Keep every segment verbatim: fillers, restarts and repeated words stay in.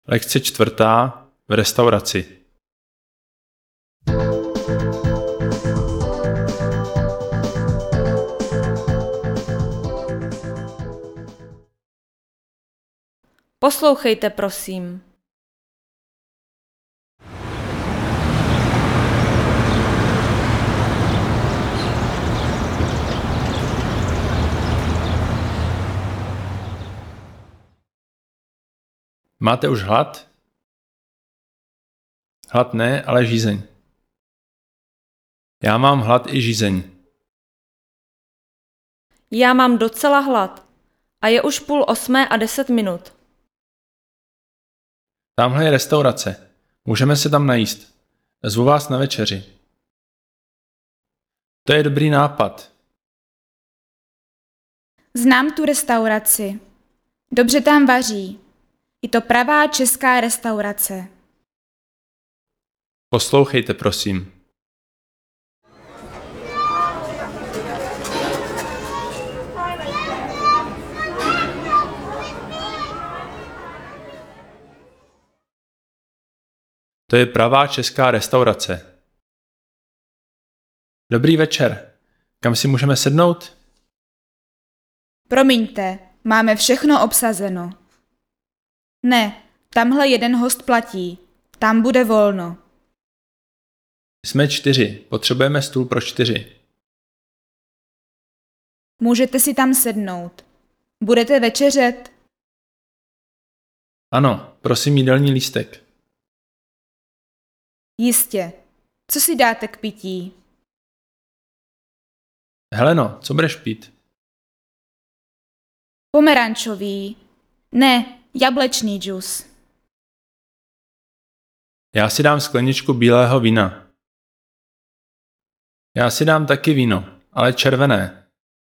Lekce čtvrtá v restauraci. Poslouchejte, prosím. Máte už hlad? Hlad ne, ale žízeň. Já mám hlad i žízeň. Já mám docela hlad a je už půl osmé a deset minut. Tamhle je restaurace. Můžeme se tam najíst. Zvu vás na večeři. To je dobrý nápad. Znám tu restauraci. Dobře tam vaří. Je to pravá česká restaurace. Poslouchejte, prosím. To je pravá česká restaurace. Dobrý večer. Kam si můžeme sednout? Promiňte, máme všechno obsazeno. Ne, tamhle jeden host platí. Tam bude volno. Jsme čtyři. Potřebujeme stůl pro čtyři. Můžete si tam sednout. Budete večeřet? Ano, prosím jídelní lístek. Jistě. Co si dáte k pití? Heleno, co budeš pít? Pomerančový. Ne, jablečný džus. Já si dám skleničku bílého vína. Já si dám taky víno, ale červené.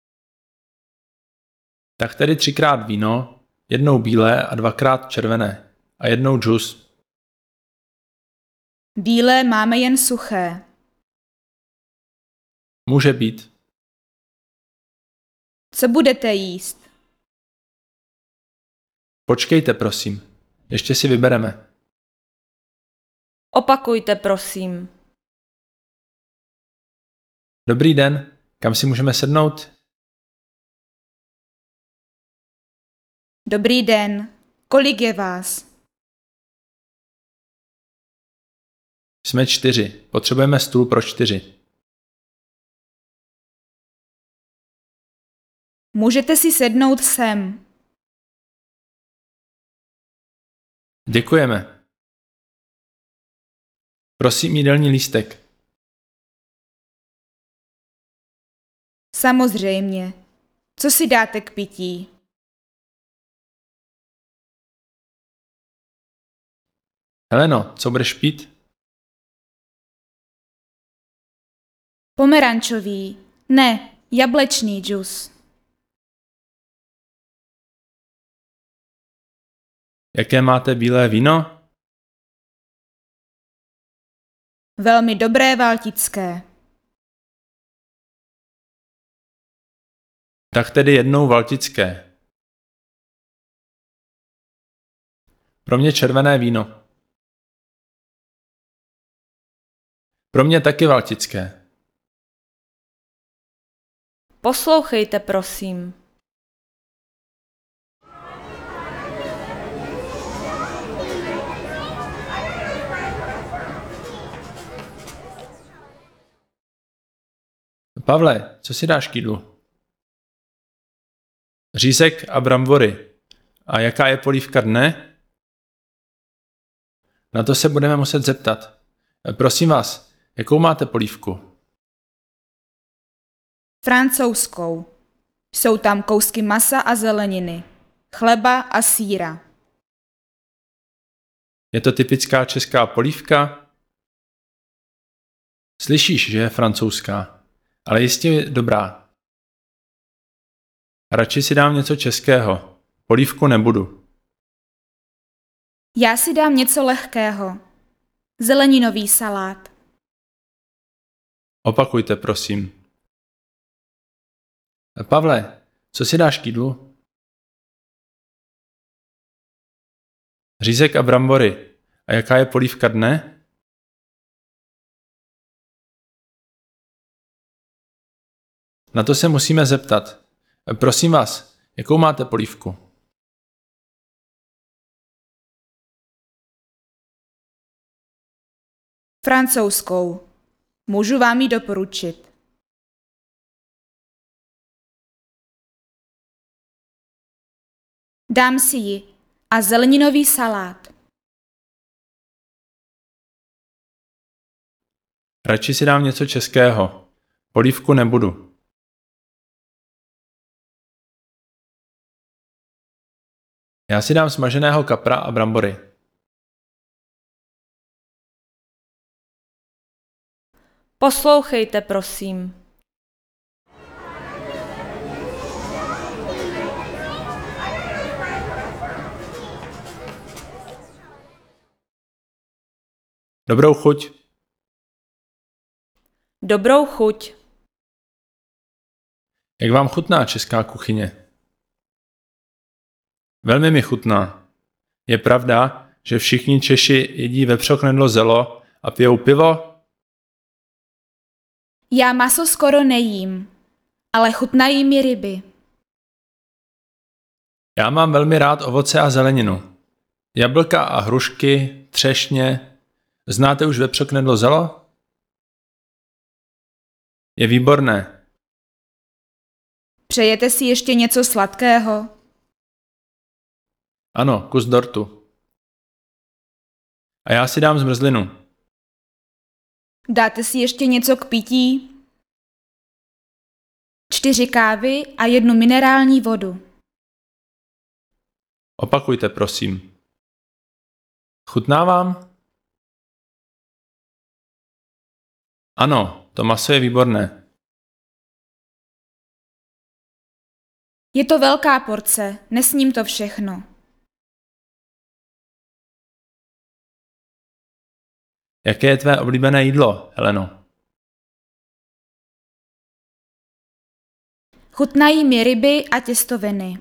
Tak tedy třikrát víno, jednou bílé a dvakrát červené. A jednou džus. Bílé máme jen suché. Může být. Co budete jíst? Počkejte, prosím. Ještě si vybereme. Opakujte, prosím. Dobrý den. Kam si můžeme sednout? Dobrý den. Kolik je vás? Jsme čtyři. Potřebujeme stůl pro čtyři. Můžete si sednout sem. Děkujeme. Prosím jídelní lístek. Samozřejmě. Co si dáte k pití? Heleno, co budeš pít? Pomerančový. Ne, jablečný džus. Jaké máte bílé víno? Velmi dobré valtické. Tak tedy jednou valtické. Pro mě červené víno. Pro mě taky valtické. Poslouchejte, prosím. Pavle, co si dáš k jídlu? Řízek a brambory. A jaká je polívka dne? Na to se budeme muset zeptat. Prosím vás, jakou máte polívku? Francouzskou. Jsou tam kousky masa a zeleniny. Chleba a sýra. Je to typická česká polívka? Slyšíš, že je francouzská, ale jistě je dobrá. Radši si dám něco českého. Polívku nebudu. Já si dám něco lehkého. Zeleninový salát. Opakujte, prosím. Pavle, co si dáš k jídlu? Řízek a brambory. A jaká je polívka dne? Na to se musíme zeptat. Prosím vás, jakou máte polívku? Francouzskou. Můžu vám ji doporučit. Dám si ji a zeleninový salát. Radši si dám něco českého. Polívku nebudu. Já si dám smaženého kapra a brambory. Poslouchejte, prosím. Dobrou chuť. Dobrou chuť. Jak vám chutná česká kuchyně? Velmi mi chutná. Je pravda, že všichni Češi jedí vepřoknedlo zelo a pijou pivo? Já maso skoro nejím, ale chutnají mi ryby. Já mám velmi rád ovoce a zeleninu. Jablka a hrušky, třešně. Znáte už vepřoknedlo zelo? Je výborné. Přejete si ještě něco sladkého? Ano, kus dortu. A já si dám zmrzlinu. Dáte si ještě něco k pití? Čtyři kávy a jednu minerální vodu. Opakujte, prosím. Chutná vám? Ano, to maso je výborné. Je to velká porce, nesním to všechno. Jaké je tvé oblíbené jídlo, Heleno? Chutnají mi ryby a těstoviny.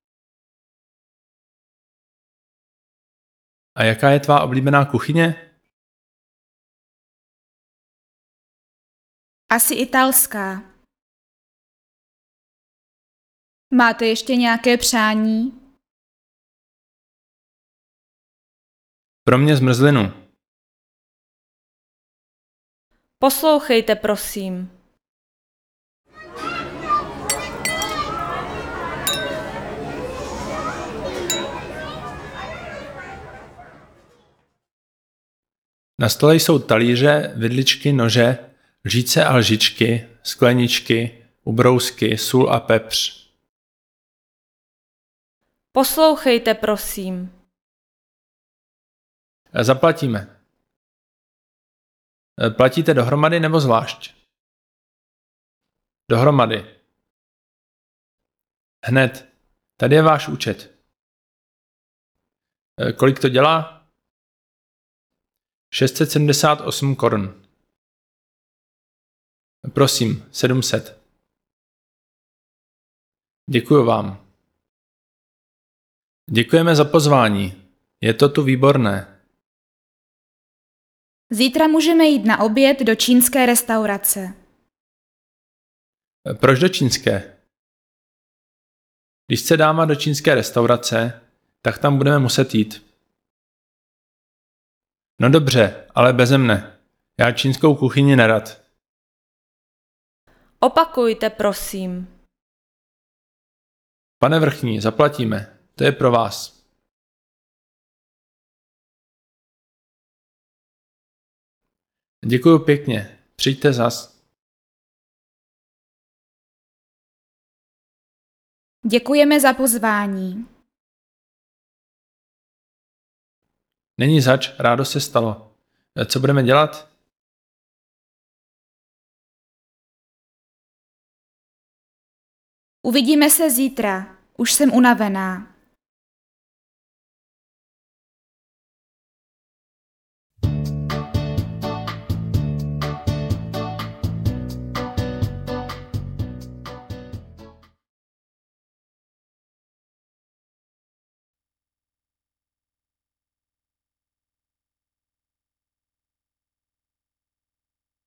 A jaká je tvá oblíbená kuchyně? Asi italská. Máte ještě nějaké přání? Pro mě zmrzlinu. Poslouchejte, prosím. Na stole jsou talíře, vidličky, nože, lžíce a lžičky, skleničky, ubrousky, sůl a pepř. Poslouchejte, prosím. Zaplatíme. Platíte dohromady nebo zvlášť? Dohromady. Hned. Tady je váš účet. Kolik to dělá? šest set sedmdesát osm korun. Prosím, sedm set. Děkuju vám. Děkujeme za pozvání. Je to tu výborné. Zítra můžeme jít na oběd do čínské restaurace. Proč do čínské? Když chce dáma do čínské restaurace, tak tam budeme muset jít. No dobře, ale beze mne. Já čínskou kuchyni nerad. Opakujte, prosím. Pane vrchní, zaplatíme. To je pro vás. Děkuju pěkně. Přijďte zas. Děkujeme za pozvání. Není zač, rádo se stalo. Co budeme dělat? Uvidíme se zítra. Už jsem unavená.